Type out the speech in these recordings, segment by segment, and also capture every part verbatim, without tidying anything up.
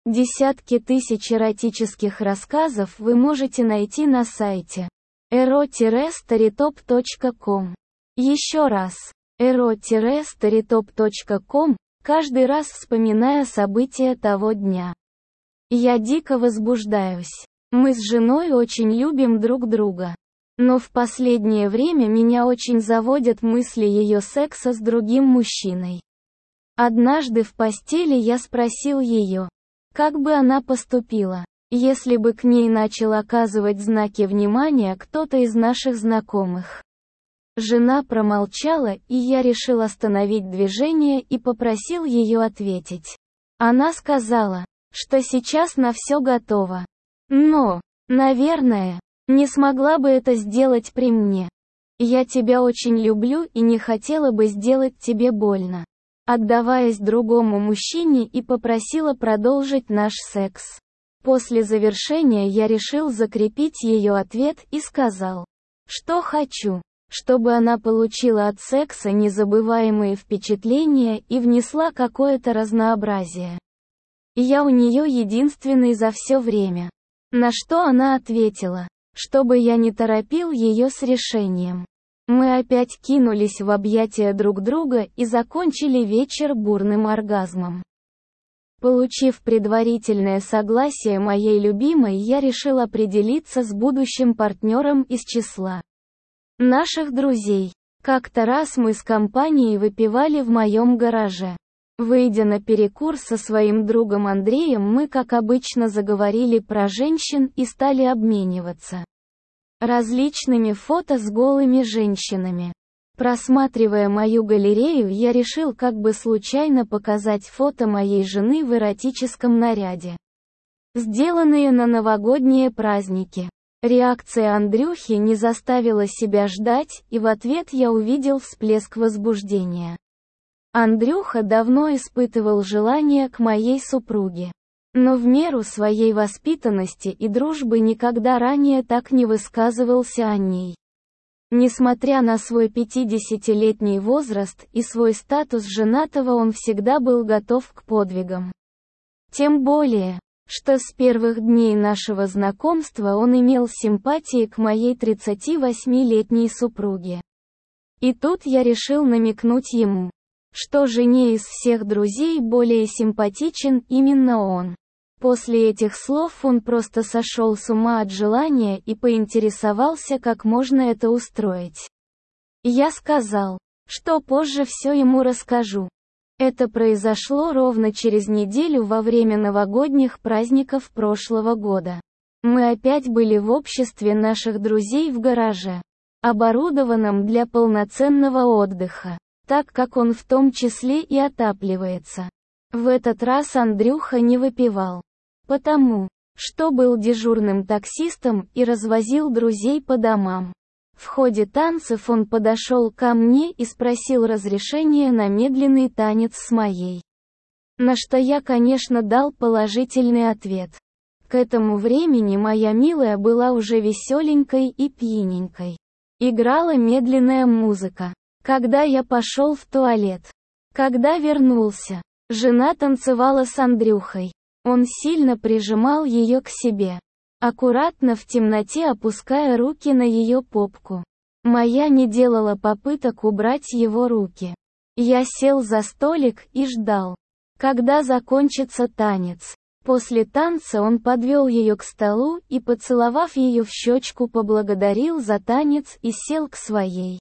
Десятки тысяч эротических рассказов вы можете найти на сайте эро стоrytop точка ком. Еще раз, эро стоrytop точка ком, каждый раз вспоминая события того дня. Я дико возбуждаюсь. Мы с женой очень любим друг друга. Но в последнее время меня очень заводят мысли ее секса с другим мужчиной. Однажды в постели я спросил ее, как бы она поступила, если бы к ней начал оказывать знаки внимания кто-то из наших знакомых. Жена промолчала, и я решил остановить движение и попросил ее ответить. Она сказала, что сейчас на все готово. Но, наверное, не смогла бы это сделать при мне. Я тебя очень люблю и не хотела бы сделать тебе больно. Отдаваясь другому мужчине, и попросила продолжить наш секс. После завершения я решил закрепить ее ответ и сказал, что хочу, чтобы она получила от секса незабываемые впечатления и внесла какое-то разнообразие. Я у нее единственный за все время. На что она ответила, чтобы я не торопил ее с решением. Мы опять кинулись в объятия друг друга и закончили вечер бурным оргазмом. Получив предварительное согласие моей любимой, я решил определиться с будущим партнером из числа наших друзей. Как-то раз мы с компанией выпивали в моем гараже. Выйдя на перекур со своим другом Андреем, мы, как обычно, заговорили про женщин и стали обмениваться различными фото с голыми женщинами. Просматривая мою галерею, я решил как бы случайно показать фото моей жены в эротическом наряде, сделанные на новогодние праздники. Реакция Андрюхи не заставила себя ждать, и в ответ я увидел всплеск возбуждения. Андрюха давно испытывал желание к моей супруге, но в меру своей воспитанности и дружбы никогда ранее так не высказывался о ней. Несмотря на свой пятидесятилетний возраст и свой статус женатого, он всегда был готов к подвигам. Тем более, что с первых дней нашего знакомства он имел симпатии к моей тридцативосьмилетней супруге. И тут я решил намекнуть ему, что жене из всех друзей более симпатичен именно он. После этих слов он просто сошел с ума от желания и поинтересовался, как можно это устроить. Я сказал, что позже все ему расскажу. Это произошло ровно через неделю во время новогодних праздников прошлого года. Мы опять были в обществе наших друзей в гараже, оборудованном для полноценного отдыха, так как он в том числе и отапливается. В этот раз Андрюха не выпивал, потому что был дежурным таксистом и развозил друзей по домам. В ходе танцев он подошел ко мне и спросил разрешения на медленный танец с моей. На что я, конечно, дал положительный ответ. К этому времени моя милая была уже веселенькой и пьяненькой. Играла медленная музыка. Когда я пошел в туалет. Когда вернулся, жена танцевала с Андрюхой. Он сильно прижимал ее к себе, аккуратно в темноте опуская руки на ее попку. Моя не делала попыток убрать его руки. Я сел за столик и ждал, когда закончится танец. После танца он подвел ее к столу и, поцеловав ее в щечку, поблагодарил за танец и сел к своей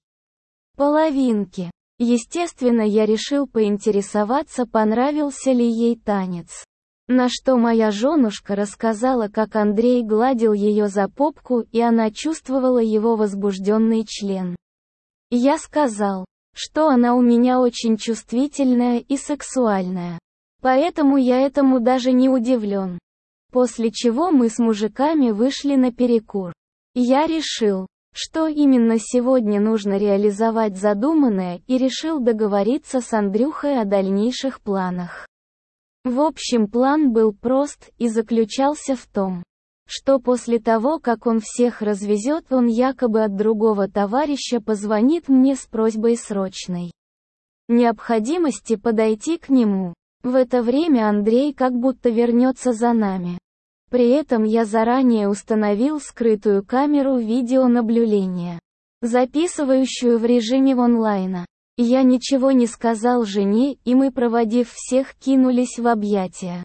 половинке. Естественно, я решил поинтересоваться, понравился ли ей танец. На что моя женушка рассказала, как Андрей гладил ее за попку, и она чувствовала его возбужденный член. Я сказал, что она у меня очень чувствительная и сексуальная. Поэтому я этому даже не удивлен. После чего мы с мужиками вышли на перекур. Я решил, что именно сегодня нужно реализовать задуманное, и решил договориться с Андрюхой о дальнейших планах. В общем, план был прост и заключался в том, что после того, как он всех развезет, он якобы от другого товарища позвонит мне с просьбой срочной необходимости подойти к нему. В это время Андрей как будто вернется за нами. При этом я заранее установил скрытую камеру видеонаблюдения, записывающую в режиме онлайна. Я ничего не сказал жене, и мы, проводив всех, кинулись в объятия.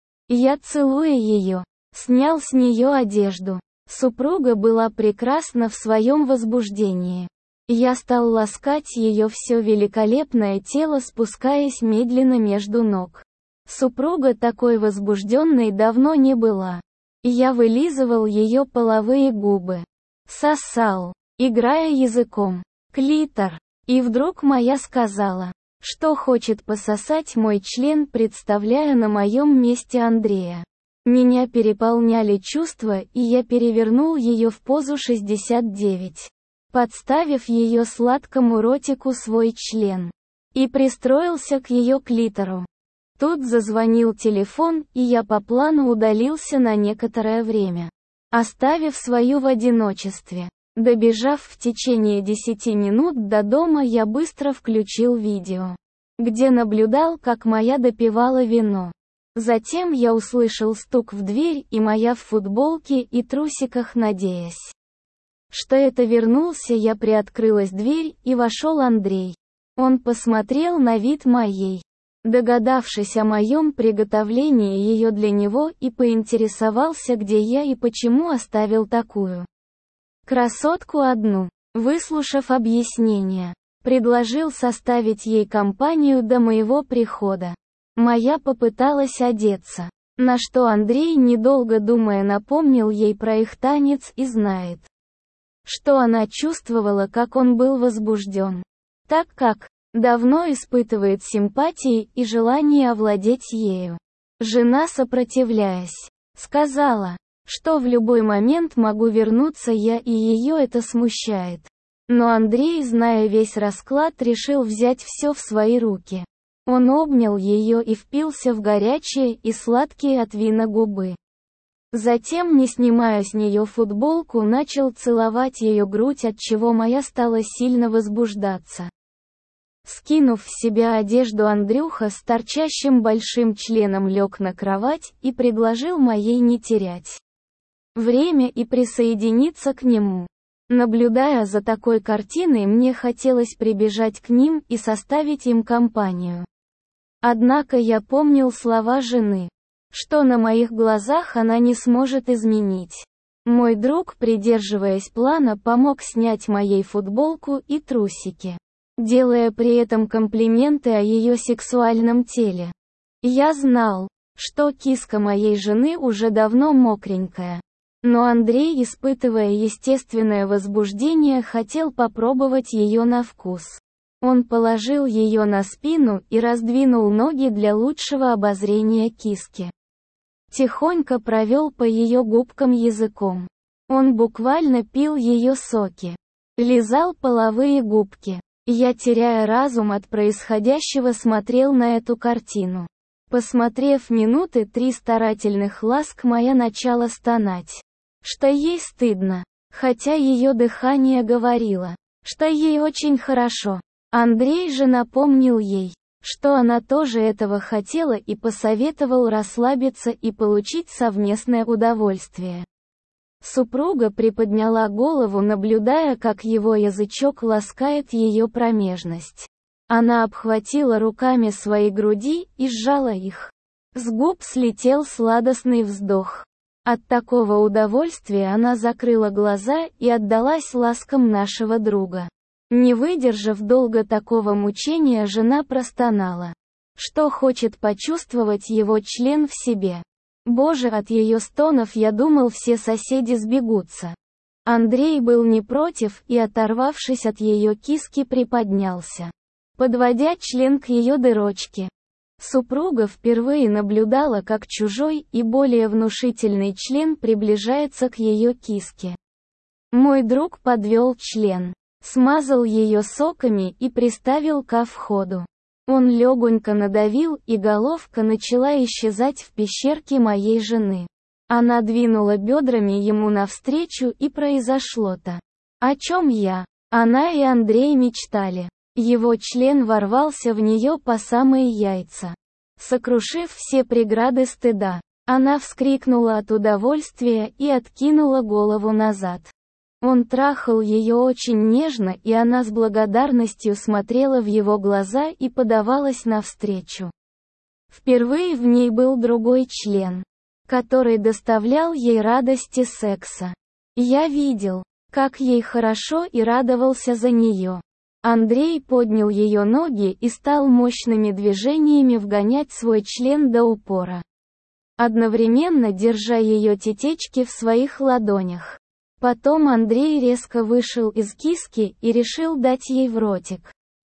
Я, целуя ее, снял с нее одежду. Супруга была прекрасна в своем возбуждении. Я стал ласкать ее все великолепное тело, спускаясь медленно между ног. Супруга такой возбужденной давно не была. Я вылизывал ее половые губы. Сосал, играя языком. Клитор. И вдруг моя сказала, что хочет пососать мой член, представляя на моем месте Андрея. Меня переполняли чувства, и я перевернул ее в позу шестьдесят девять, подставив ее сладкому ротику свой член, и пристроился к ее клитору. Тут зазвонил телефон, и я по плану удалился на некоторое время, оставив свою в одиночестве. Добежав в течение десяти минут до дома, я быстро включил видео, где наблюдал, как моя допивала вино. Затем я услышал стук в дверь, и моя в футболке и трусиках, надеясь, что это вернулся, я приоткрылась дверь, и вошел Андрей. Он посмотрел на вид моей, догадавшись о моем приготовлении ее для него, и поинтересовался, где я и почему оставил такую красотку одну. Выслушав объяснение, предложил составить ей компанию до моего прихода. Моя попыталась одеться, на что Андрей, недолго думая, напомнил ей про их танец и знает, что она чувствовала, как он был возбужден, так как давно испытывает симпатии и желание овладеть ею. Жена, сопротивляясь, сказала, что в любой момент могу вернуться я, и ее это смущает. Но Андрей, зная весь расклад, решил взять все в свои руки. Он обнял ее и впился в горячие и сладкие от вина губы. Затем, не снимая с нее футболку, начал целовать ее грудь, от чего моя стала сильно возбуждаться. Скинув с себя одежду, Андрюха с торчащим большим членом лег на кровать и предложил моей не терять время и присоединиться к нему. Наблюдая за такой картиной, мне хотелось прибежать к ним и составить им компанию. Однако я помнил слова жены, что на моих глазах она не сможет изменить. Мой друг, придерживаясь плана, помог снять моей футболку и трусики, делая при этом комплименты о ее сексуальном теле. Я знал, что киска моей жены уже давно мокренькая. Но Андрей, испытывая естественное возбуждение, хотел попробовать ее на вкус. Он положил ее на спину и раздвинул ноги для лучшего обозрения киски. Тихонько провел по ее губкам языком. Он буквально пил ее соки. Лизал половые губки. Я, теряя разум от происходящего, смотрел на эту картину. Посмотрев минуты три старательных ласк, моя начала стонать, что ей стыдно, хотя ее дыхание говорило, что ей очень хорошо. Андрей же напомнил ей, что она тоже этого хотела, и посоветовал расслабиться и получить совместное удовольствие. Супруга приподняла голову, наблюдая, как его язычок ласкает ее промежность. Она обхватила руками свои груди и сжала их. С губ слетел сладостный вздох. От такого удовольствия она закрыла глаза и отдалась ласкам нашего друга. Не выдержав долго такого мучения, жена простонала, что хочет почувствовать его член в себе. Боже, от ее стонов я думал, все соседи сбегутся. Андрей был не против и, оторвавшись от ее киски, приподнялся, подводя член к ее дырочке. Супруга впервые наблюдала, как чужой и более внушительный член приближается к ее киске. Мой друг подвел член, смазал ее соками и приставил ко входу. Он легонько надавил, и головка начала исчезать в пещерке моей жены. Она двинула бедрами ему навстречу, и произошло то, о чем я, она и Андрей мечтали. Его член ворвался в нее по самые яйца. сокрушив все преграды стыда. Она вскрикнула от удовольствия и откинула голову назад. Он трахал ее очень нежно, и она с благодарностью смотрела в его глаза и подавалась навстречу. Впервые в ней был другой член, который доставлял ей радости секса. Я видел, как ей хорошо, и радовался за нее. Андрей поднял ее ноги и стал мощными движениями вгонять свой член до упора, одновременно держа ее тетечки в своих ладонях. Потом Андрей резко вышел из киски и решил дать ей в ротик.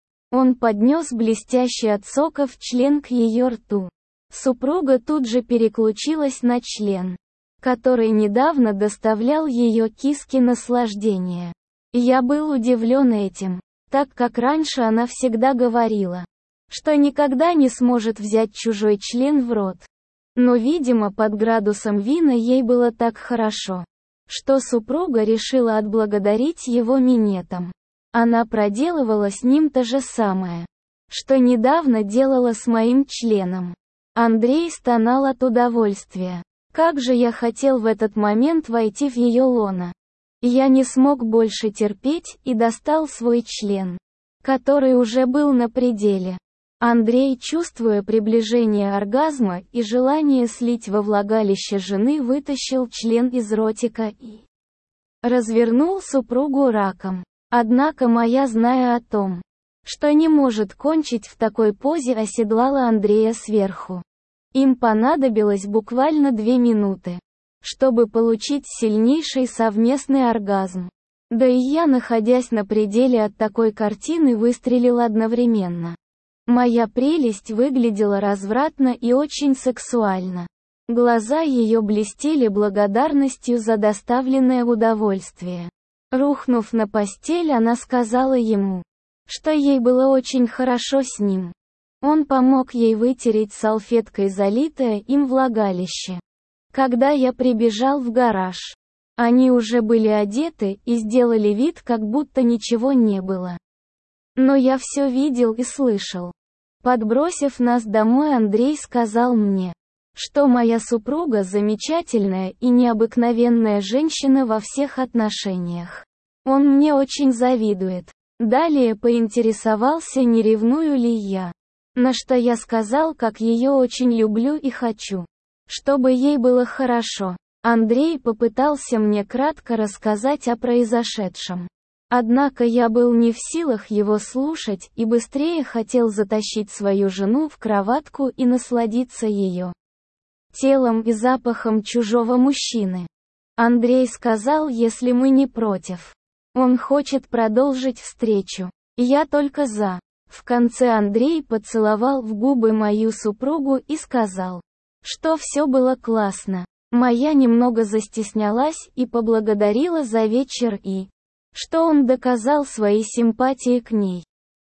Он поднес блестящий от соков член к ее рту. Супруга тут же переключилась на член, который недавно доставлял ее киске наслаждение. Я был удивлен этим, так как раньше она всегда говорила, что никогда не сможет взять чужой член в рот. Но, видимо, под градусом вина ей было так хорошо, что супруга решила отблагодарить его минетом. Она проделывала с ним то же самое, что недавно делала с моим членом. Андрей стонал от удовольствия. Как же я хотел в этот момент войти в ее лоно. Я не смог больше терпеть и достал свой член, который уже был на пределе. Андрей, чувствуя приближение оргазма и желание слить во влагалище жены, вытащил член из ротика и развернул супругу раком. Однако моя, зная о том, что не может кончить в такой позе, оседлала Андрея сверху. Им понадобилось буквально две минуты, чтобы получить сильнейший совместный оргазм. Да и я, находясь на пределе от такой картины, выстрелил одновременно. Моя прелесть выглядела развратно и очень сексуально. Глаза ее блестели благодарностью за доставленное удовольствие. Рухнув на постель, она сказала ему, что ей было очень хорошо с ним. Он помог ей вытереть салфеткой залитое им влагалище. Когда я прибежал в гараж, они уже были одеты и сделали вид, как будто ничего не было. Но я все видел и слышал. Подбросив нас домой, Андрей сказал мне, что моя супруга замечательная и необыкновенная женщина во всех отношениях. Он мне очень завидует. Далее поинтересовался, не ревную ли я. На что я сказал, как ее очень люблю и хочу, чтобы ей было хорошо. Андрей попытался мне кратко рассказать о произошедшем. Однако я был не в силах его слушать и быстрее хотел затащить свою жену в кроватку и насладиться ее телом и запахом чужого мужчины. Андрей сказал, если мы не против. Он хочет продолжить встречу. Я только за. В конце Андрей поцеловал в губы мою супругу и сказал, что все было классно. Моя немного застеснялась и поблагодарила за вечер и что он доказал свои симпатии к ней.